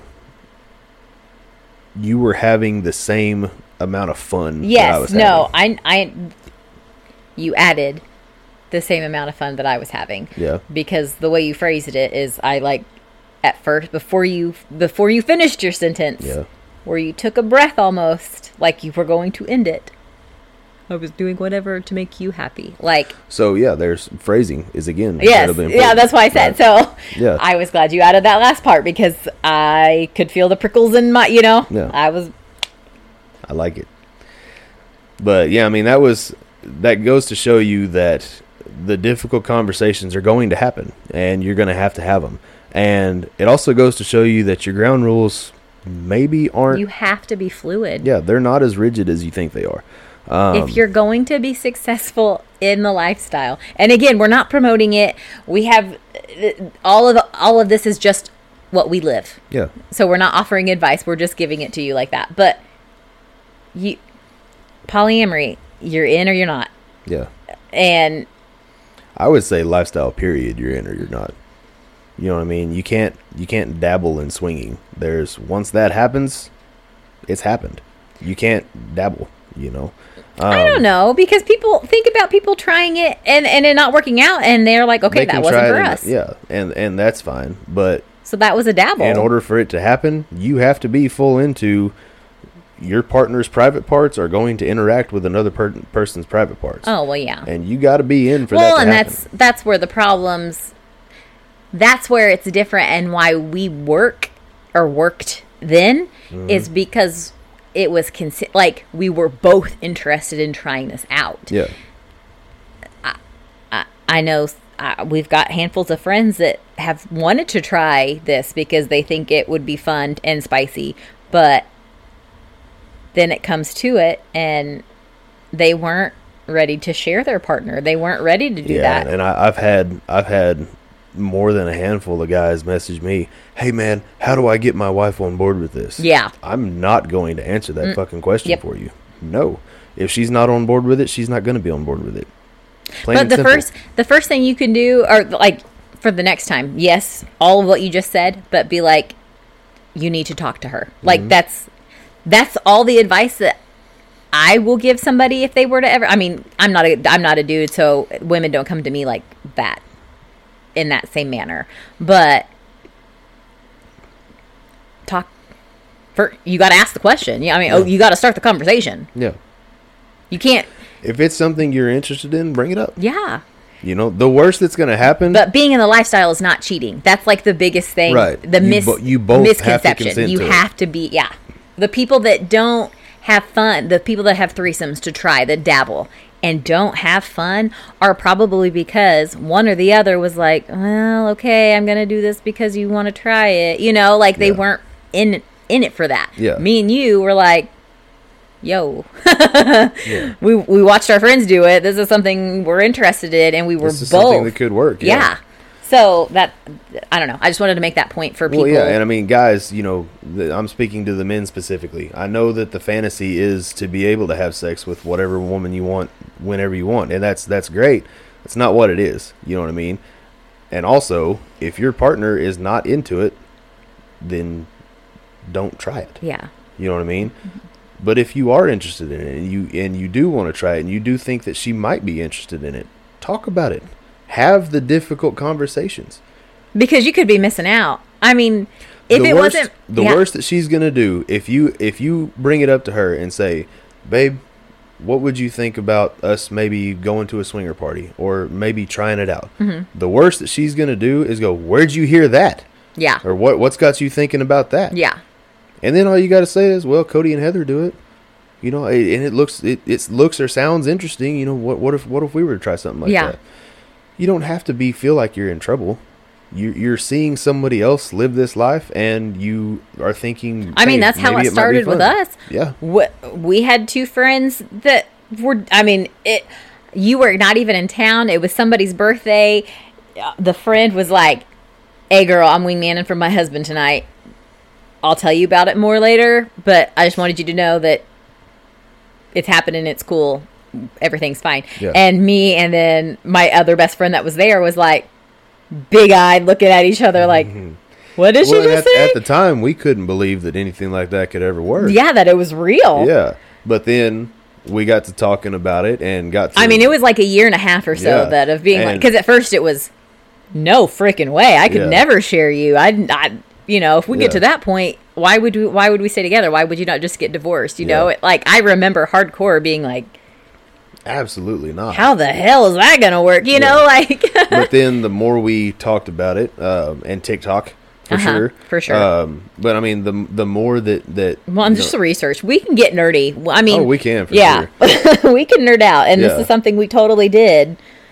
having the same amount of fun. Yes. That I was having. I you added the same amount of fun that I was having. Yeah. Because the way you phrased it is, I like at first, before you finished your sentence, where you took a breath almost like you were going to end it, I was doing whatever to make you happy. Like, so yeah, there's phrasing is again. Yes. Yeah, that's why I said. Right. So yeah. I was glad you added that last part, because I could feel the prickles in my, you know, I like it. But yeah, I mean, that goes to show you that the difficult conversations are going to happen, and you're going to have them. And it also goes to show you that your ground rules maybe aren't... You have to be fluid. Yeah, they're not as rigid as you think they are. If you're going to be successful in the lifestyle, and again, we're not promoting it. We have all of this is just what we live. Yeah. So we're not offering advice. We're just giving it to you like that. But polyamory, you're in or you're not. Yeah. And I would say lifestyle period, you're in or you're not. You know what I mean? You can't dabble in swinging. Once that happens, it's happened. You can't dabble, you know. I don't know, because people think about people trying it and it not working out, and they're like, okay, that wasn't for us. Yeah, and that's fine. But so that was a dabble. In order for it to happen, you have to be full into your partner's private parts are going to interact with another person's private parts. Oh, well, yeah. And you got to be in for that to happen. Well, and that's where the problems, that's where it's different, and why we worked then is because it was like we were both interested in trying this out. Yeah. I know we've got handfuls of friends that have wanted to try this because they think it would be fun and spicy, but then it comes to it and they weren't ready to share their partner. They weren't ready to do that. And I've had more than a handful of guys message me, hey man, how do I get my wife on board with this? Yeah. I'm not going to answer that fucking question for you. No. If she's not on board with it, she's not going to be on board with it. But the first thing you can do, or like for the next time, yes, all of what you just said, but be like, you need to talk to her. Like that's all the advice that I will give somebody if they were to ever. I mean, I'm not a dude, so women don't come to me like that in that same manner. But you got to ask the question. Yeah, I mean, you got to start the conversation. Yeah, you can't. If it's something you're interested in, bring it up. Yeah. You know, the worst that's going to happen. But being in the lifestyle is not cheating. That's like the biggest thing. Right. You both misconception. You have to be, the people that don't have fun, the people that have threesomes to try, that dabble, and don't have fun are probably because one or the other was like, well, okay, I'm going to do this because you want to try it. You know, like they weren't in it for that. Yeah. Me and you were like, yo, we watched our friends do it. This is something we're interested in, and we were both. Something that could work. Yeah. So that, I don't know. I just wanted to make that point for people. Well, yeah, and I mean, guys, you know, I'm speaking to the men specifically. I know that the fantasy is to be able to have sex with whatever woman you want, whenever you want, and that's great. That's not what it is. You know what I mean? And also, if your partner is not into it, then don't try it. Yeah. You know what I mean? Mm-hmm. But if you are interested in it and you do want to try it and you do think that she might be interested in it, talk about it. Have the difficult conversations. Because you could be missing out. I mean, if it wasn't the worst that she's going to do, if you bring it up to her and say, "Babe, what would you think about us maybe going to a swinger party or maybe trying it out?" Mm-hmm. The worst that she's going to do is go, "Where'd you hear that?" Yeah. Or what's got you thinking about that? Yeah. And then all you got to say is, well, Cody and Heather do it, you know, and it looks or sounds interesting. You know, what if we were to try something like that? You don't have to feel like you're in trouble. You're seeing somebody else live this life, and you are thinking. I mean, that's how it started with us. Yeah, we had two friends that were. I mean, you were not even in town. It was somebody's birthday. The friend was like, "Hey, girl, I'm wingmanning for my husband tonight. I'll tell you about it more later, but I just wanted you to know that it's happening. It's cool. Everything's fine." Yeah. And me and then my other best friend that was there was like big-eyed looking at each other like, what did she just say? At the time, we couldn't believe that anything like that could ever work. Yeah, that it was real. Yeah. But then we got to talking about it and got to... I mean, it was like a year and a half or so that of being like... Because at first it was, no freaking way. I could never share you. I you know, if we get to that point, why would we stay together? Why would you not just get divorced? You know, like I remember hardcore being like, absolutely not. How the hell is that going to work? You know, like. But then the more we talked about it, and TikTok for sure. But I mean, the more that. Well, I'm just the research. We can get nerdy. I mean, we can. For sure. We can nerd out, and this is something we totally did.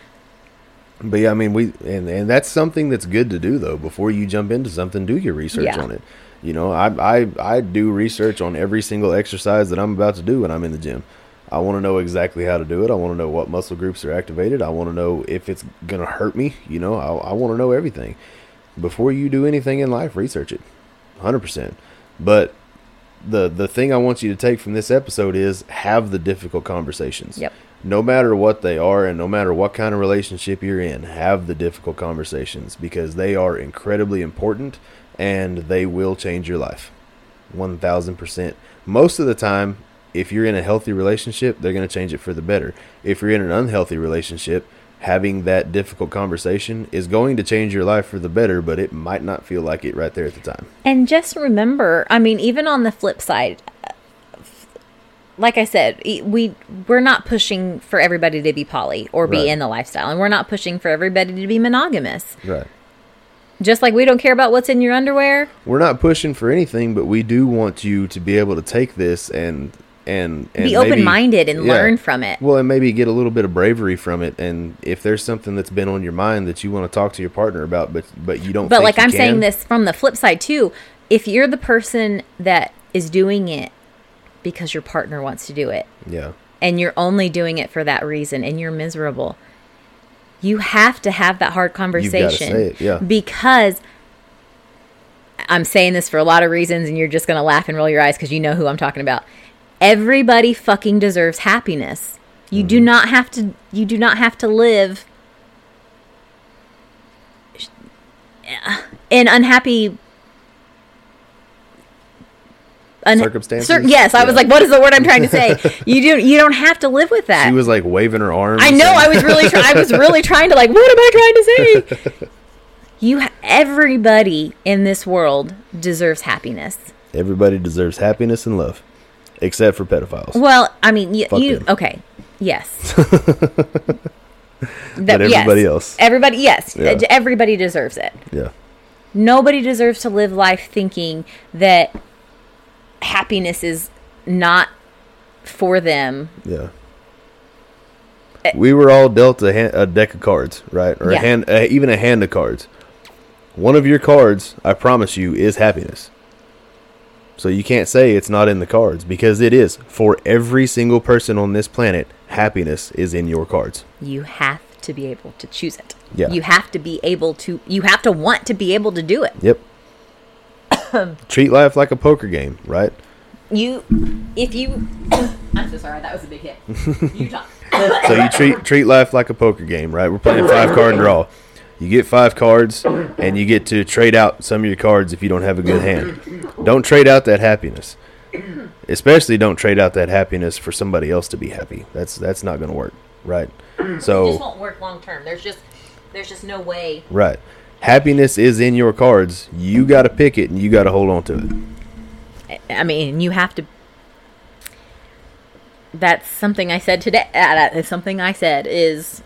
But yeah, I mean, and that's something that's good to do though. Before you jump into something, do your research on it. You know, I do research on every single exercise that I'm about to do when I'm in the gym. I want to know exactly how to do it. I want to know what muscle groups are activated. I want to know if it's going to hurt me. You know, I want to know everything. Before you do anything in life, research it. 100%. But the thing I want you to take from this episode is have the difficult conversations. Yep. No matter what they are and no matter what kind of relationship you're in, have the difficult conversations because they are incredibly important and they will change your life. 1,000%. Most of the time, if you're in a healthy relationship, they're going to change it for the better. If you're in an unhealthy relationship, having that difficult conversation is going to change your life for the better, but it might not feel like it right there at the time. And just remember, I mean, even on the flip side, like I said, we're not pushing for everybody to be poly or be in the lifestyle, and we're not pushing for everybody to be monogamous. Right. Just like we don't care about what's in your underwear. We're not pushing for anything, but we do want you to be able to take this and be open-minded and learn from it. Well, and maybe get a little bit of bravery from it. And if there's something that's been on your mind that you want to talk to your partner about, but you don't. But like I'm saying this from the flip side too, if you're the person that is doing it because your partner wants to do it, yeah, and you're only doing it for that reason, and you're miserable, you have to have that hard conversation. You've got to say it, yeah. Because I'm saying this for a lot of reasons, and you're just going to laugh and roll your eyes because you know who I'm talking about. Everybody fucking deserves happiness. You do not have to. You do not have to live in unhappy circumstances. Yes, I was like, what is the word I'm trying to say? You don't have to live with that. She was like waving her arms. I know. I was really trying to like. What am I trying to say? Everybody in this world deserves happiness. Everybody deserves happiness and love. Except for pedophiles. Well, I mean, okay. Yes. But everybody else. Everybody, yes. Yeah. Everybody deserves it. Yeah. Nobody deserves to live life thinking that happiness is not for them. Yeah. We were all dealt a deck of cards, right? Or even a hand of cards. One of your cards, I promise you, is happiness. So you can't say it's not in the cards because it is. For every single person on this planet, happiness is in your cards. You have to be able to choose it. Yeah. You have to be able to, you have to want to be able to do it. Yep. Treat life like a poker game, right? I'm so sorry, that was a big hit. You talk. So you treat life like a poker game, right? We're playing 5-card draw. You get 5 cards, and you get to trade out some of your cards if you don't have a good hand. Don't trade out that happiness. Especially don't trade out that happiness for somebody else to be happy. That's not going to work, right? So it just won't work long term. There's just no way. Right. Happiness is in your cards. You got to pick it, and you got to hold on to it. I mean, you have to. That's something I said today. Something I said is.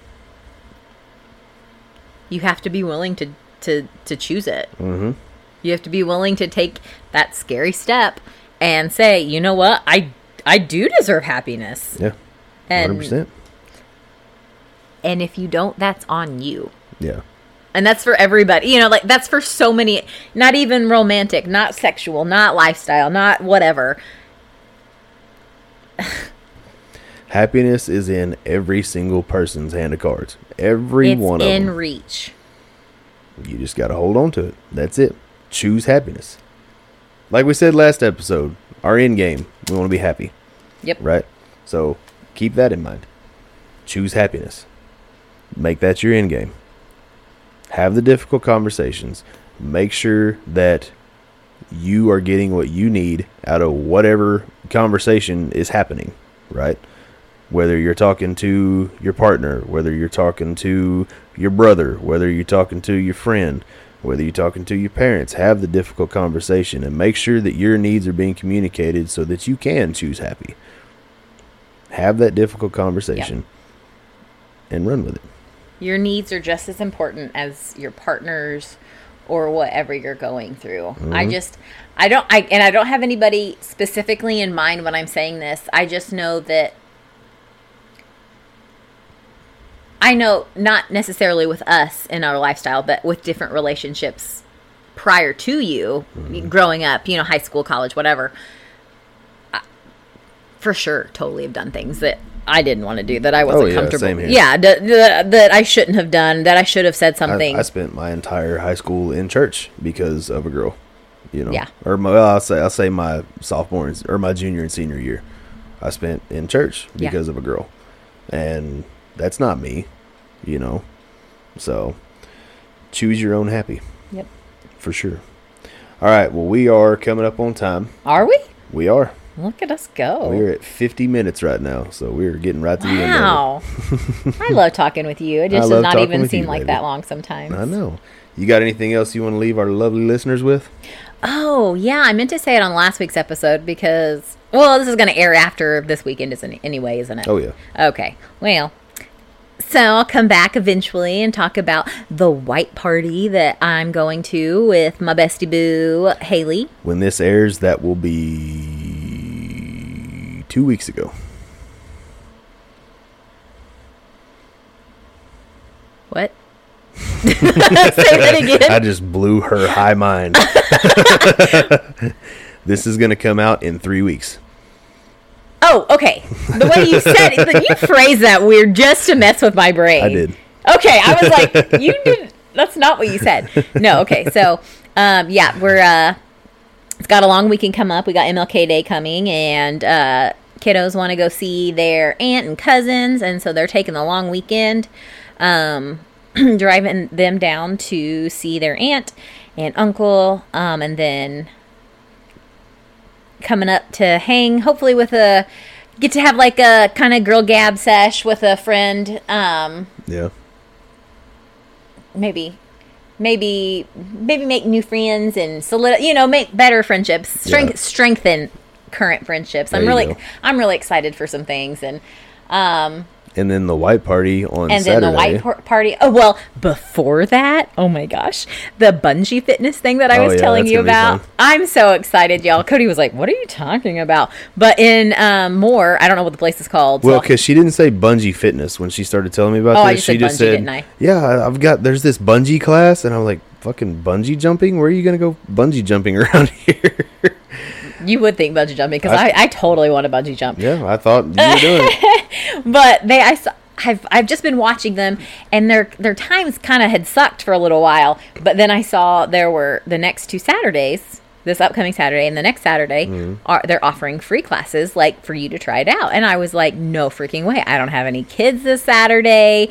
You have to be willing to choose it. Mm-hmm. You have to be willing to take that scary step and say, you know what, I do deserve happiness. Yeah, 100%. And if you don't, that's on you. Yeah. And that's for everybody. You know, like that's for so many, not even romantic, not sexual, not lifestyle, not whatever. Happiness is in every single person's hand of cards. Every one of them. It's in reach. You just got to hold on to it. That's it. Choose happiness. Like we said last episode, our end game, we want to be happy. Yep. Right? So keep that in mind. Choose happiness. Make that your end game. Have the difficult conversations. Make sure that you are getting what you need out of whatever conversation is happening. Right? Whether you're talking to your partner, whether you're talking to your brother, whether you're talking to your friend, whether you're talking to your parents, have the difficult conversation and make sure that your needs are being communicated so that you can choose happy. Have that difficult conversation and run with it. Your needs are just as important as your partner's or whatever you're going through. Mm-hmm. I don't have anybody specifically in mind when I'm saying this. I just know that I know not necessarily with us in our lifestyle, but with different relationships prior to you growing up, high school, college, whatever. for sure totally have done things that I didn't want to do, that I wasn't comfortable. Same here. Yeah, that I shouldn't have done, that I should have said something. I spent my entire high school in church because of a girl, Yeah. Or I'll say my sophomore or my junior and senior year, I spent in church because of a girl, and that's not me, So, choose your own happy. Yep. For sure. All right. Well, we are coming up on time. Are we? We are. Look at us go. We're at 50 minutes right now, so we're getting right to the end of Wow. I love talking with you. It just does not even seem like that long sometimes. I know. You got anything else you want to leave our lovely listeners with? Oh, yeah. I meant to say it on last week's episode because, well, this is going to air after this weekend anyway, isn't it? Oh, yeah. Okay. Well, so I'll come back eventually and talk about the white party that I'm going to with my bestie boo, Haley. When this airs, that will be 2 weeks ago. What? Say that again. I just blew her high mind. This is going to come out in 3 weeks. Oh, okay. The way you said it, you phrased that weird just to mess with my brain. I did. Okay, I was like, you did. That's not what you said. No, okay. So, yeah, we're it's got a long weekend come up. We got MLK Day coming, and kiddos want to go see their aunt and cousins, and so they're taking the long weekend, driving them down to see their aunt and uncle, and then coming up to hang, hopefully get to have like a kind of girl gab sesh with a friend. Yeah. Maybe make new friends and make better friendships, strengthen current friendships. I'm really excited for some things, and then the white party on Saturday. And then the white party. Oh, well, before that, oh my gosh, the bungee fitness thing that I was telling you about. I'm so excited, y'all. Cody was like, what are you talking about? But in Moore, I don't know what the place is called. Well, because she didn't say bungee fitness when she started telling me about this. She just said, didn't I? Yeah, there's this bungee class. And I'm like, fucking bungee jumping? Where are you going to go bungee jumping around here? You would think bungee jumping, because I totally want to bungee jump. Yeah, I thought you were doing it. But I've just been watching them, and their times kind of had sucked for a little while. But then I saw there were the next 2 Saturdays, this upcoming Saturday and the next Saturday, they're offering free classes, like, for you to try it out. And I was like, no freaking way. I don't have any kids this Saturday.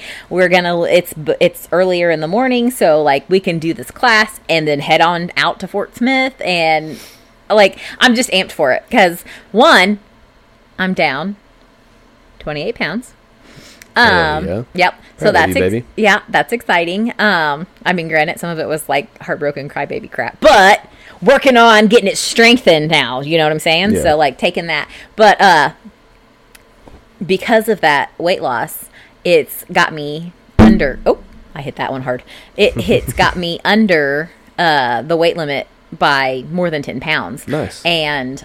It's earlier in the morning, so, like, we can do this class and then head on out to Fort Smith. And, like, I'm just amped for it because, one, I'm down 28 pounds. Yeah. Yep. So that's baby. That's exciting. I mean, granted, some of it was like heartbroken crybaby crap, but working on getting it strengthened now. You know what I'm saying? Yeah. So, like, taking that, but because of that weight loss, it's got me under. Oh, I hit that one hard. It's got me under the weight limit by more than 10 pounds. Nice. And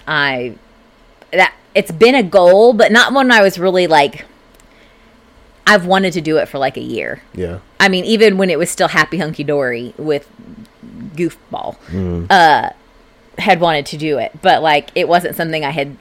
it's been a goal, but not one I was really like, I've wanted to do it for like a year. Yeah. I mean, even when it was still happy hunky dory with Goofball, had wanted to do it, but like, it wasn't something I had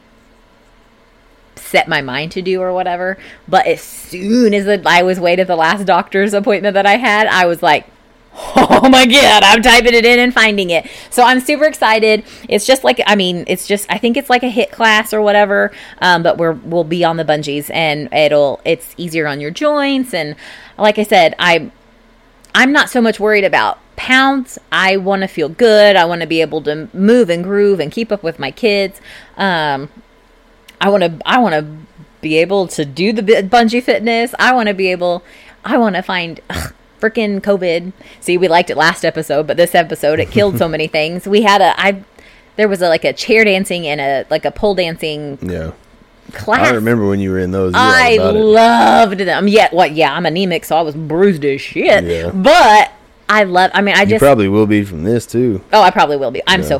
set my mind to do or whatever. But as soon as I was waited the last doctor's appointment that I had, I was like, oh my God, I'm typing it in and finding it. So I'm super excited. It's just like, I think it's like a HIIT class or whatever. But we'll be on the bungees, and it's easier on your joints. And like I said, I'm not so much worried about pounds. I want to feel good. I want to be able to move and groove and keep up with my kids. I want to be able to do the bungee fitness. I want to find freaking COVID. See, we liked it last episode, but this episode, it killed so many things. We had there was a chair dancing and a pole dancing class. I remember when you were in those. I loved them. I'm anemic, so I was bruised as shit. Yeah. But you probably will be from this too. Oh, I probably will be.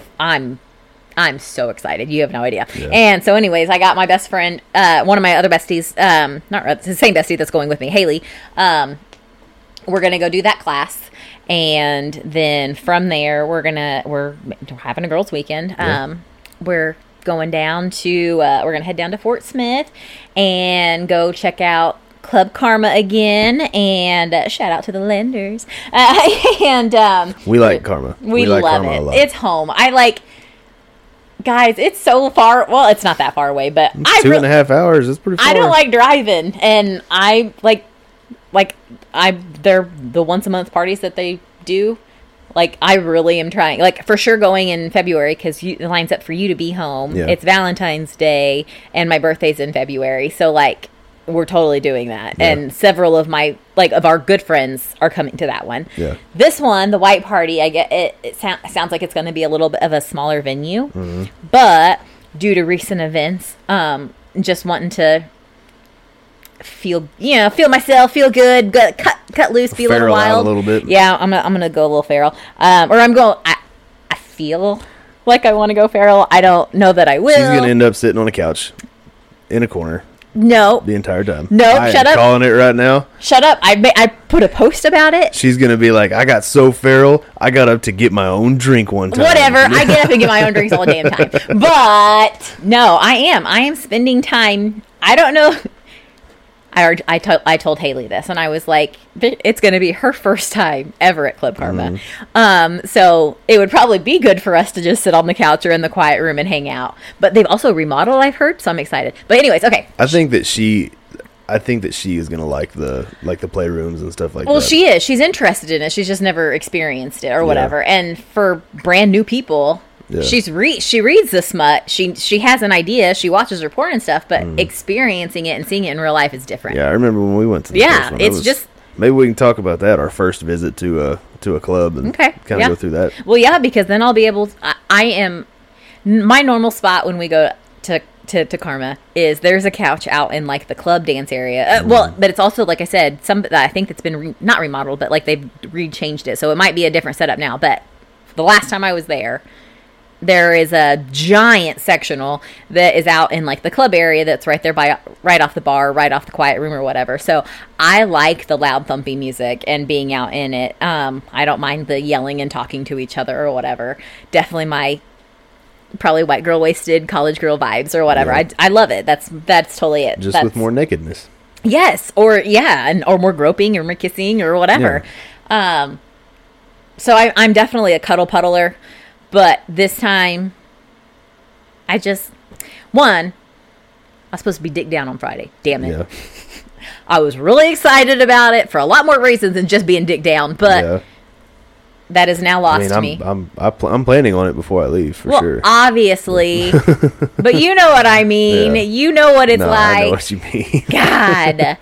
I'm so excited. You have no idea. Yeah. And so anyways, I got my best friend, one of my other besties, not the same bestie that's going with me, Haley. We're going to go do that class. And then from there, we're having a girls' weekend. Yeah. We're going down to we're gonna head down to Fort Smith and go check out Club Karma again, and shout out to the lenders. And we like Karma. We like love Karma a lot. it. It's home. I like, guys. It's so far. Well, it's not that far away, but It's 2.5 hours. That's pretty far. I don't like driving, and I they're the once a month parties that they do. Like, I really am trying, like, for sure going in February, because it lines up for you to be home. Yeah. It's Valentine's Day, and my birthday's in February, so, like, we're totally doing that. Yeah. And several of of our good friends are coming to that one. Yeah. This one, the white party, I get it sounds like it's going to be a little bit of a smaller venue, Mm-hmm. but due to recent events, just wanting to feel myself, feel good, cut loose, be a little Feral out wild a little bit. Yeah, I'm gonna go a little feral, I feel like I want to go feral. I don't know that I will. She's gonna end up sitting on a couch in a corner No, the entire time. No, I shut am up. Calling it right now. shut up. I put a post about it. She's gonna be like, I got so feral, I got up to get my own drink one time. Whatever. I get up and get my own drinks all the damn time. But no, I am spending time. I don't know. I told Haley this, and I was like, it's going to be her first time ever at Club Karma. So it would probably be good for us to just sit on the couch or in the quiet room and hang out. But they've also remodeled, I've heard, so I'm excited. But anyways, okay. I think that she is gonna like the playrooms and stuff like that. Well, she is. She's interested in it. She's just never experienced it or whatever. And for brand new people, Yeah. she reads the smut. She has an idea. She watches her porn and stuff, but experiencing it and seeing it in real life is different. Yeah, I remember when we went to the Yeah, first one. it's just- maybe we can talk about that, our first visit to a club, and Okay, kind of yeah. go through that. Well, yeah, because then I'll be able. I am my normal spot when we go to Karma is there's a couch out in like the club dance area. Well, but it's also, like I said, I think that's been not remodeled, but like they've rechanged it, so it might be a different setup now. But the last time I was there is a giant sectional that is out in like the club area that's right there right off the bar, right off the quiet room or whatever. So I like the loud thumping music and being out in it. I don't mind the yelling and talking to each other or whatever. Definitely my probably white girl wasted college girl vibes or whatever. Yeah. I love it. That's totally it. Just with more nakedness. Yes, or more groping or more kissing or whatever. So I'm definitely a cuddle puddler, but this time, I was supposed to be dick down on Friday. Damn it. Yeah. I was really excited about it for a lot more reasons than just being dick down, but Yeah. that is now lost to me. I'm planning on it before I leave for sure. Obviously, but you know what I mean. Yeah. You know what it's No, like. I know what you mean. God.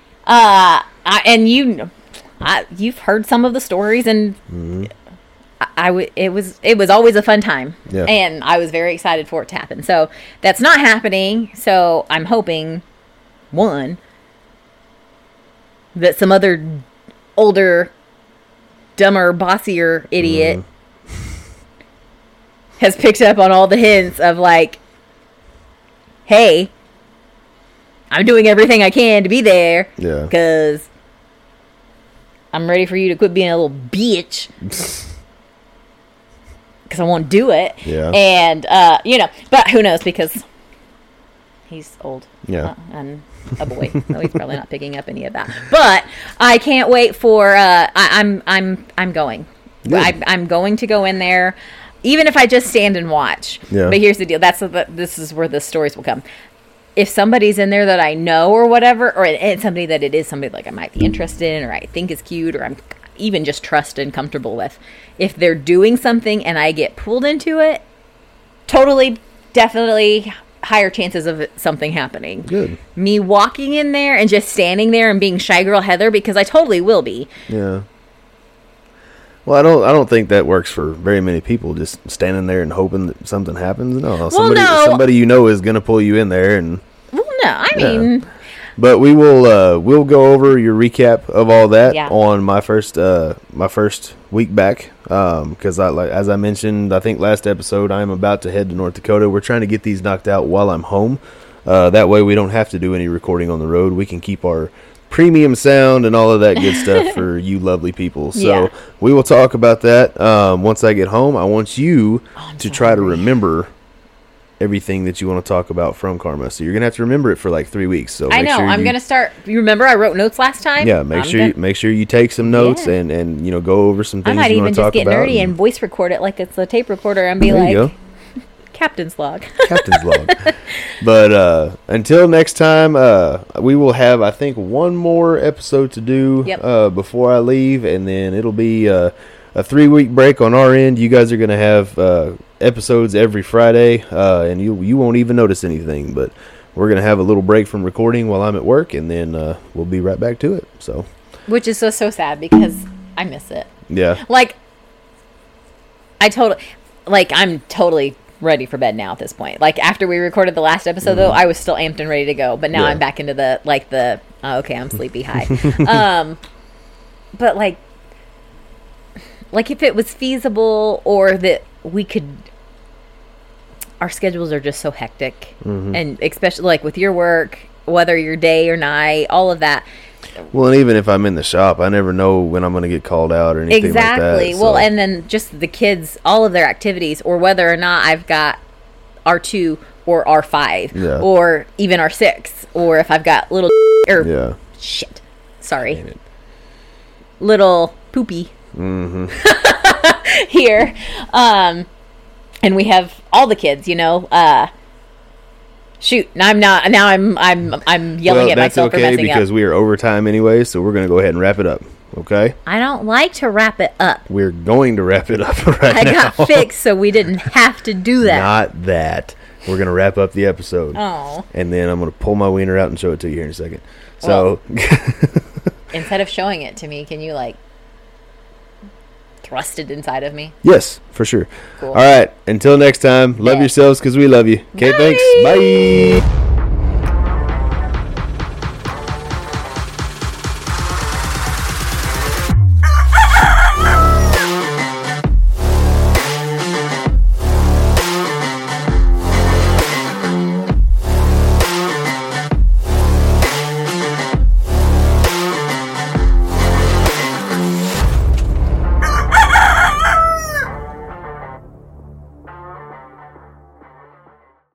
You've heard some of the stories, and it was always a fun time. Yeah. And I was very excited for it to happen. So that's not happening. So I'm hoping, one, that some other older, dumber, bossier idiot has picked up on all the hints of like, hey, I'm doing everything I can to be there. Yeah. Because I'm ready for you to quit being a little bitch. Because I won't do it. Yeah. And, but who knows, because he's old. Yeah. And a boy. So he's probably not picking up any of that. But I can't wait for, I'm going. Good. I'm going to go in there, even if I just stand and watch. Yeah. But here's the deal. This is where the stories will come. If somebody's in there that I know or whatever, or it's somebody that it is somebody like I might be interested in, or I think is cute, or I'm even just trust and comfortable with, if they're doing something and I get pulled into it, totally, definitely higher chances of something happening. Good. Me walking in there and just standing there and being shy girl Heather, because I totally will be. Yeah. Well, I don't think that works for very many people. Just standing there and hoping that something happens. No, somebody you know is going to pull you in there, and Well, no, I mean, But we will we'll go over your recap of all that Yeah. on my first week back, because as I mentioned, I think last episode, I'm about to head to North Dakota. We're trying to get these knocked out while I'm home. That way we don't have to do any recording on the road. We can keep our premium sound and all of that good stuff for you lovely people. So Yeah. we will talk about that once I get home. I want you to try to remember everything that you want to talk about from karma. So you're gonna have to remember it for like 3 weeks. So I know. I'm gonna start. You remember I wrote notes last time? Yeah, make sure you take some notes and go over some things. I might even just get nerdy and voice record it like it's a tape recorder and be like, Captain's log. Captain's log. But until next time, we will have, I think, one more episode to do before I leave, and then it'll be a 3-week break on our end. You guys are going to have episodes every Friday, and you won't even notice anything, but we're going to have a little break from recording while I'm at work, and then we'll be right back to it. So, which is so sad because I miss it. Yeah. Like, I'm totally ready for bed now at this point. Like, after we recorded the last episode, though, I was still amped and ready to go, but now I'm back into the okay, I'm sleepy high. But like if it was feasible, or that we could, our schedules are just so hectic, and especially like with your work, whether you're day or night, all of that. Well, and even if I'm in the shop, I never know when I'm going to get called out or anything like that. Exactly. Well, and then just the kids, all of their activities, or whether or not I've got R2 or R5, or even R6, or if I've got little shit. Sorry. Little poopy here. And we have all the kids, shoot, I'm yelling at myself for messing up. Because we are overtime anyway, so we're going to go ahead and wrap it up. Okay? I don't like to wrap it up. We're going to wrap it up right now. I got fixed so we didn't have to do that. Not that. We're going to wrap up the episode. Oh. And then I'm going to pull my wiener out and show it to you here in a second. So, instead of showing it to me, can you thrust it inside of me? Yes, for sure. Cool. All right. Until next time, love yourselves because we love you. Okay, thanks. Bye.